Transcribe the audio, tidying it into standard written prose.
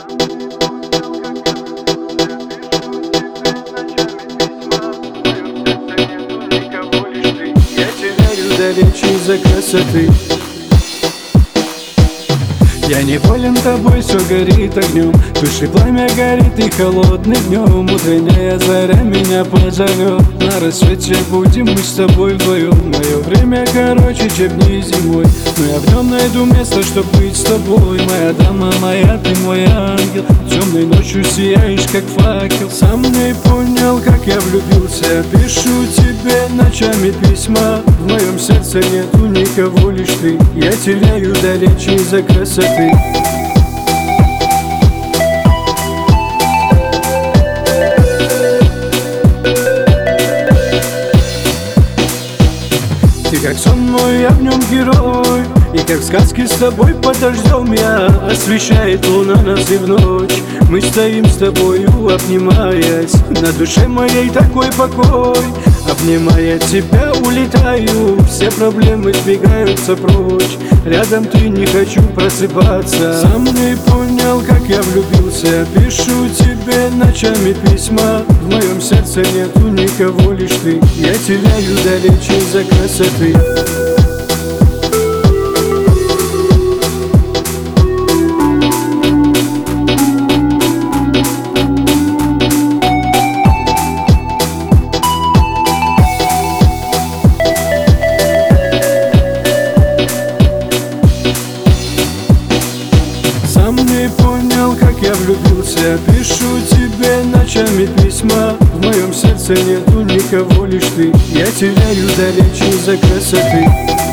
Я теряю далече из-за красоты. Я неволен тобой, все горит огнем, души пламя горит и холодный днем. Утренняя заря меня позовет, на рассвете будем мы с тобой вдвоем. Мое время короче, чем дни зимой, но я в нем найду место, чтоб быть с тобой. Моя дама моя, ты мой ангел, темной ночью сияешь, как факел. Сам не понял, как я влюбился, пишу тебе ночами письма. В моем сердце нету никого, лишь ты. Я теряю далече из-за красоты. Ты как сон мой, я в нем герой, и как в сказке с тобой под дождем я. Освещает луна нас и в ночь мы стоим с тобою, обнимаясь. На душе моей такой покой, обнимая тебя улетаю. Все проблемы сбегаются прочь, рядом ты, не хочу просыпаться. Сам не понял, как я влюбился, пишу тебе ночами письма. В моем сердце нету никого, лишь ты. Я теряю далече из-за красоты. Сам не понял, как я влюбился, пишу тебе ночами письма. В моем сердце нету никого, лишь ты. Я теряю далече из-за красоты.